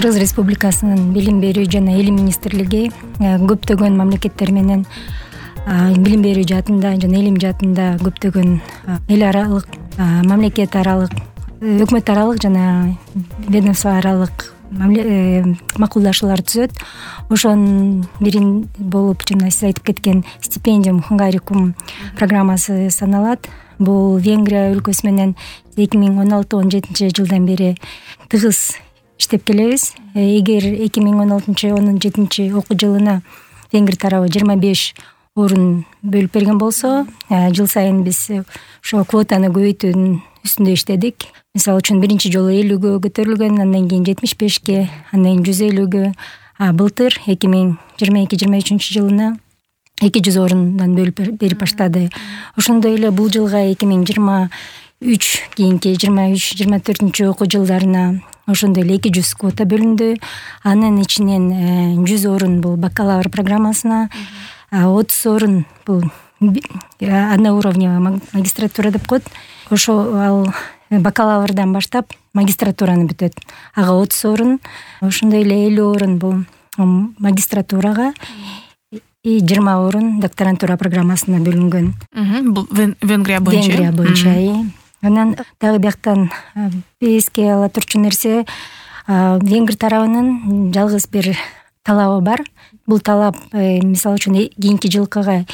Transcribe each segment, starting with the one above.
Кыргыз Республикасынын билим берүү жана элим министрлиги көптөгөн мамлекеттер менен билим берүү жаатында жана элим жаатында көптөгөн эл аралык, мамлекет аралык, өкмөт аралык жана ведомство аралык макулдашуулар түзөт. Ошонун бирин болуп жана сиз айтып кеткен стипендиум Hungaricum программасы саналат. Бул Венгрия өлкөсү менен 2016-17 жылдан бери тыгыз иштеп келебиз. Эгер 2016-17 окуу жылына Венгрия тарабы 25 орун бөлүп берген болсо, жыл сайын биз ошо квотаны көбөйтүүнүн үстүндө иштедик. Мисалы үчүн биринчи жолу 50-гө көтөрүлгөн, андан кийин 75-ге, андан кийин 150-гө. Былтыр 2022-23 жылына 200 орундан бөлүп берип баштады. Ошондой эле бул жылга 2023 кийинки 23-24 окуу жылдарына ошондой эле 200 квота бөлүндү. Анын ичинен 100 орун бул бакалавр программасына, 30 орун бул одноуровневый магистратура деп коет. Ошо ал бакалаврдан баштап магистратураны бүтөт. Ага 30 орун, ошондой эле 50 орун бул магистратурага, 20 орун докторантура программасына бөлүнгөн. Бул Венгрия боюнча. Венгрия боюнча. Анан дагы бияктан эске ала турчу нерсе, Венгр тарабынын жалгыз бир талабы бар. Бул талап, мисалы үчүн, кийинки жылкыга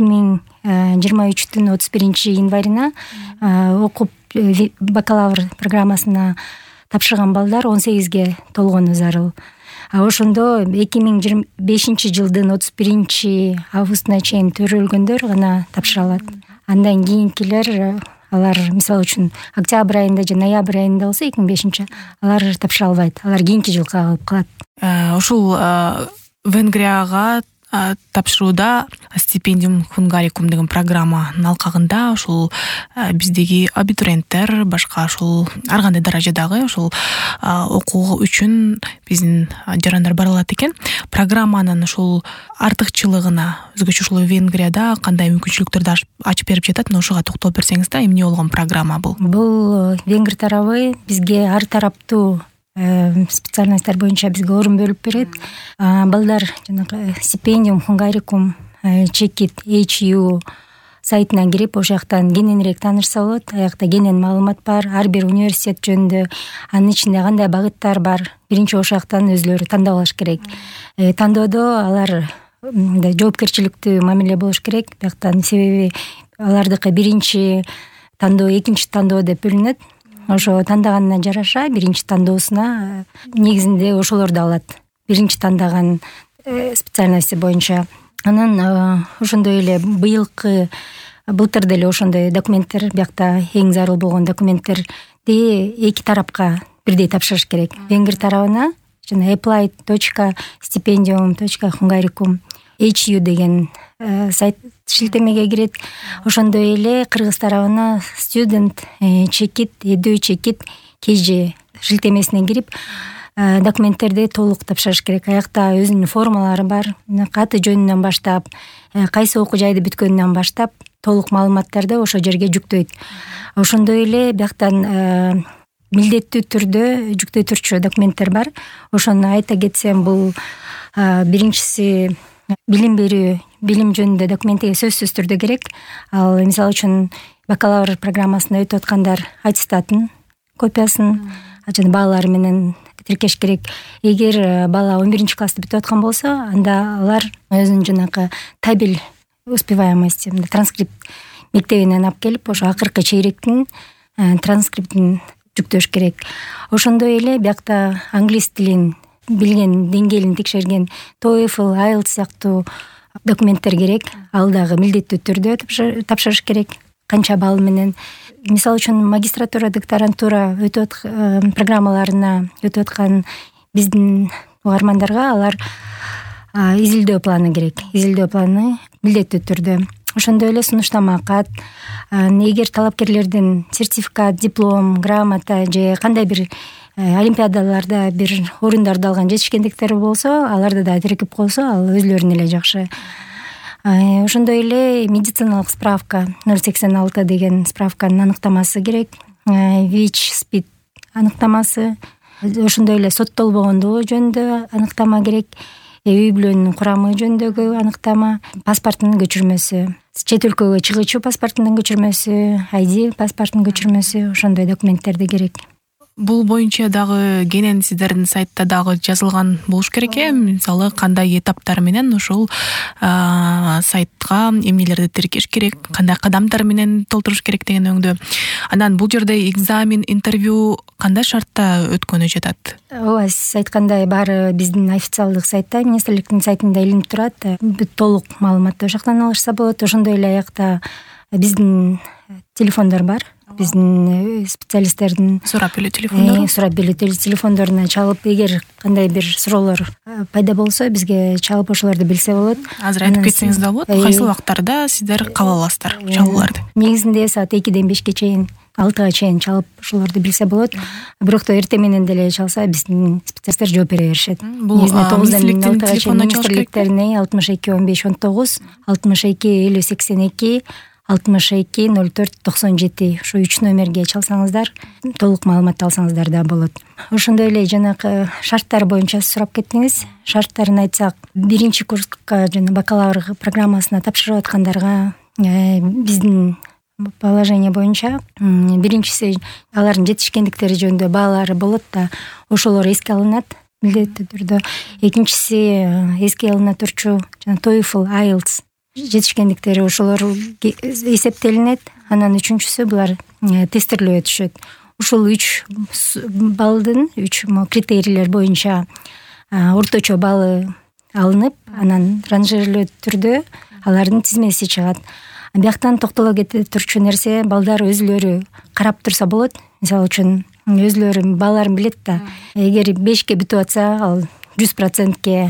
2023-түн 31 январына окуп бакалавр программасына тапшырган балдар 18-ге толгону зарыл. Ошондо 2025 жылдын 31 августуна чейин төрөлгөндөр гана тапшыра алат. Андан кийинкилер, алар мисалы үчүн октябрь айында же ноябрь айында болсо 2005, алар тапшыра албайт. Алар кийинки жылга калып калат. Ушул Венгрияга тапшырууда стипендиум Hungaricum деген программанын алкагында ушул биздеги абитуриенттер, башка ушул ар кандай даражадагы ушул окуу үчүн биздин жарандар бара алат экен. Программанын ушул артыкчылыгына, өзгөчө ушул Венгрияда кандай мүмкүнчүлүктөрдү ачып берип жатат, ошого токтолуп берсеңиз да, эмне болгон программа бул? Бул Венгр тарабы бизге ар тараптуу специальностьтар боюнча бизге орун бөлүп берет. Балдар жанагы стипендиум Hungaricum чекит HU сайтына кирип, ошол жактан кененирээк таанышса болот. Аякта кенен маалымат бар, ар бир университет жөнүндө, анын ичинде кандай багыттар бар. Биринчи ошол жактан өзлөрү тандап алыш керек. Тандоодо алар жоопкерчиликтүү мамиле болуш керек. Бияктан себеби алардыкы биринчи тандоо, экинчи тандоо деп бөлүнөт. Ошо тандаганына жараша биринчи тандоосуна негизинде ошолорду алат. Биринчи тандаган специальности боюнча. Анан ошондой эле былтыр деле ошондой документтер, биякта эң зарыл болгон документтерди эки тарапка бирдей тапшырыш керек. Венгр тарабына жана apply.stipendium.hungaricum HU деген сайт шилтемеге кирет. Ошондой эле кыргыз тарабына student чекит, эдүү чекит KG шилтемесине кирип, документтерди толук тапшырыш керек. Аякта өзүнүн формалары бар. Аты жөнүнөн баштап, кайсы окуу жайды бүткөнүнөн баштап толук маалыматтарды ошо жерге жүктөйт. Ошондой эле бияктан милдеттүү түрдө жүктөй турчу документтер бар. Ошону айта кетсем, бул биринчиси билим берүү, билим жөнүндө документти сөзсүз түрдө керек. Ал мисалы үчүн бакалавр программасына өтүп аткандар аттестатын копиясын жана баалары менен тиркеш керек. Эгер бала 11 классты бүтүп аткан болсо, анда алар өзүнүн жанагы табель успеваемости, транскрипт мектебинен алып келип, ошо акыркы чейректин транскриптин жүктөш керек. Ошондой эле биякта англис тилин билген деңгээлин текшерген TOEFL, IELTS сыяктуу документтер керек. Ал дагы милдеттүү түрдө тапшырыш керек. Канча балл менен. Мисалы үчүн магистратура, докторантура программаларына өтүп аткан биздин угармандарга алар изилдөө планы керек. Изилдөө планы милдеттүү түрдө. Ошондой эле сунуштама кат, эгер талапкерлердин сертификат, диплом, грамота же кандай бир олимпиадаларда бир орундарды алган жетишкендиктери болсо, аларды да тиркеп койсо, ал өзлөрүнө эле жакшы. Ошондой эле медициналык справка 086 деген справканын аныктамасы керек. ВИЧ, СПИД аныктамасы, ошондой эле соттолбогондугу жөнүндө аныктама керек, үй бүлөнүн курамы жөнүндөгү аныктама, паспорттун көчүрмөсү, чет өлкөгө чыгуучу паспорттун көчүрмөсү, ID паспорттун көчүрмөсү, ошондой документтерди керек. Бул боюнча дагы кенен сиздердин сайтта дагы жазылган болуш керек мисалы кандай этаптар менен ушул сайтка эмнелерди тиркеш керек, кандай кадамдар менен толтуруш керек деген өңдө. Анан бул жерде экзамен, интервью кандай шартта өткөнү жатат? Ооба, сиз айткандай баары биздин официалдык сайтта, министрликтин сайтында илинип турат. Бүт толук маалыматты ошоктон алышса болот. Ошондой эле аякта биздин телефондор бар. Биздин специалисттердин сурап эле телефондоруна чалып, эгер кандай бир суроолор пайда болсо, бизге чалып ошолорду билсе болот. Азыр айтып кетсеңиз да болот, кайсы убактарда сиздер кабыл аласыздар чалууларды? Негизинде саат 2-ден 5-ке чейин, 6-га чейин чалып ошолорду билсе болот. Бирок эртең менен деле чалса, биздин специалисттер жооп бере беришет. Бул министрликтин телефонуна чалыш керек. Министрликтерине 62 15 19, 62 50 82, 62 04 97 ошо 3 номерге чалсаңыздар, толук маалымат алсаңыздар да болот. Ошондой эле жанагы шарттар боюнча сурап кеттиңиз. Шарттарын айтсак, 1-курска жана бакалавр программасына тапшырып аткандарга биздин положение боюнча биринчиси алардын жетишкендиктери жөнүндө баалары болот да, ошолор эске алынат милдеттүү түрдө. Экинчиси эске алына турчу жана TOEFL, IELTS жетишкендиктери ошолор эсептелинет. Анан үчүнчүсү булар тестирлөө өтүшөт. Ушул 3 баллдын 3 критерийлер боюнча орточо баллы алынып, анан ранжирлөө түрдө алардын тизмеси чыгат. Бияктан токтоло кете турчу нерсе, балдар өзүлөрү карап турса болот. Мисалы үчүн өзүлөрү бааларын билет да, эгер 5ке бүтүп атса, ал 100%ке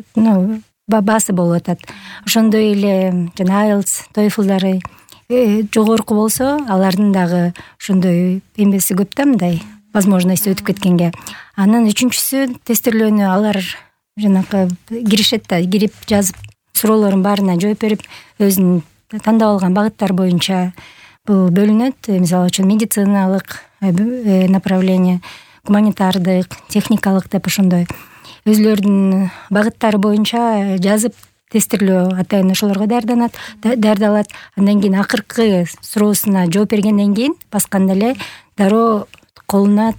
баасы болуп атат. Ошондой эле жана IELTS, TOEFL-дары жогорку болсо, алардын дагы ошондой эмеси көп да, мындай возможность өтүп кеткенге. Анан үчүнчүсү тестирлөөнү алар жанакы киришет да, кирип жазып, суроолордун баарына жооп берип, өзүнүн тандап алган багыттар боюнча бул бөлүнөт. Мисалы үчүн медициналык направление, гуманитардык, техникалык деп ошондой өзүлөрүнүн багыттары боюнча жазып, тестирлөө атайын ошолорго даярдалат. Андан кийин акыркы суроосуна жооп бергенден кийин басканда эле дароо колуна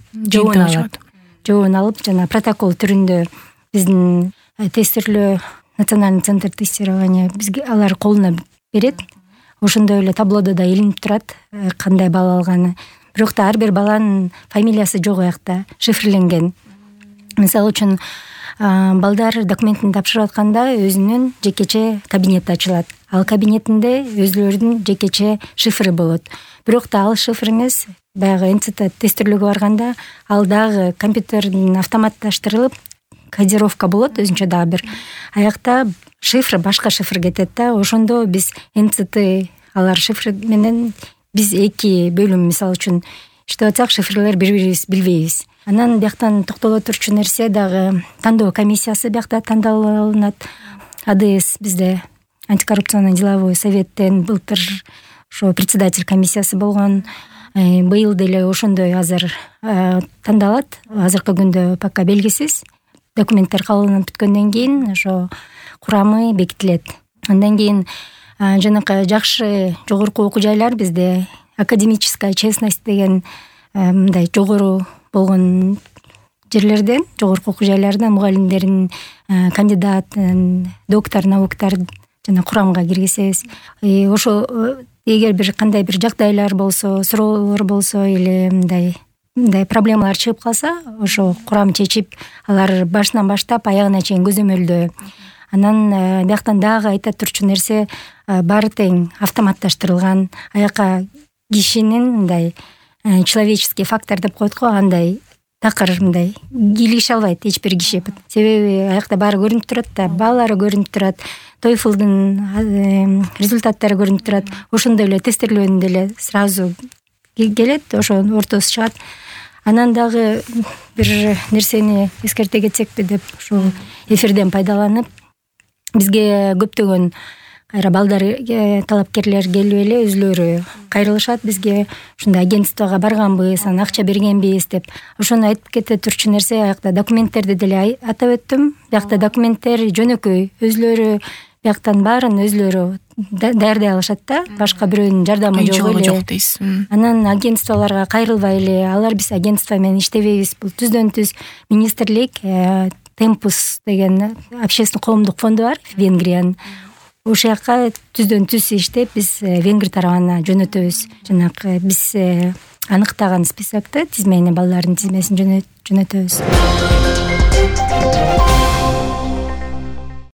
жообун алып, жана протокол түрүндө биздин тестирлөө национальный центр тестирования бизге алар колуна берет. Ошондой эле таблодо да илинип турат кандай балл алганы. Бирок да ар бир баланын фамилиясы жок аякта, шифрленген. Мисалы үчүн балдар документин тапшырып атканда өзүнүн жекече кабинети ачылат. Ал кабинетинде өзүлөрүнүн жекече шифры болот. Бирок да ал шифр эмес, баягы НЦТ тестирлөөгө барганда ал дагы компьютерден автоматташтырылып кодировка болот, өзүнчө дагы бир. Аякта шифр башка шифр кетет да. Ошондо биз НЦТ алар шифр менен биз эки бөлүм мисалы үчүн иштеп атсак, шифрлер бири-бирибиз билбейбиз. Анан бияктан токтоло турчу нерсе дагы тандоо комиссиясы биякта тандалынат. АДС бизде антикоррупционный деловой советтен былтыр ошо председатель комиссиясы болгон. Быйыл деле ошондой азыр тандалат. Азыркы күндө пока белгисиз. Документтер кабылданып бүткөндөн кийин ошо курамы бекитилет. Андан кийин жанакы жакшы жогорку окуу жайлар бизде академическая честность деген мындай жогору болгон жерлерден, жогорку окуу жайлардан мугалимдерин, кандидат, доктор науктар жана курамга киргизебиз. Ошо эгер бир кандай бир жагдайлар болсо, суроолор болсо или мындай проблемалар чыгып калса, ошо курам чечип, алар башынан баштап аягына чейин көзөмөлдөө. Анан бияктан дагы айта турчу нерсе, баары тең автоматташтырылган. Аякка кишинин мындай человеческий фактор деп коет го, андай такыр мындай кийлигише албайт эч бир киши. Себеби аякта баары көрүнүп турат да, баалары көрүнүп турат, TOEFL-дын результаттары көрүнүп турат. Ошондой эле тестирлөөнү деле сразу келет, ошо ортосу чыгат. Анан дагы бир нерсени эскерте кетсекпи деп ушул эфирден пайдаланып, бизге көптөгөн кайра балдар талапкерлер келип эле өзүлөрү кайрылышат бизге, ушундай агентствого барганбыз, анан акча бергенбиз деп. Ошону айтып кете турчу нерсе, аякта документтерди деле атап өттүм. Биякта документтер жөнөкөй, өзүлөрү бияктан баарын өзүлөрү даярдай алышат да, башка бирөөнүн жардамы жок эле. Жок дейсиз. Анан агентстволорго кайрылбай эле, алар биз агентство менен иштебейбиз, бул түздөн түз министрлик Темпус деген общественный коомдук фонду бар Венгриянын. Ошол жака түздөн түз иштеп, биз Венгрия тарабына жөнөтөбүз. Жанагы биз аныктаган списокто тизмени, балдардын тизмесин жөнөтөбүз.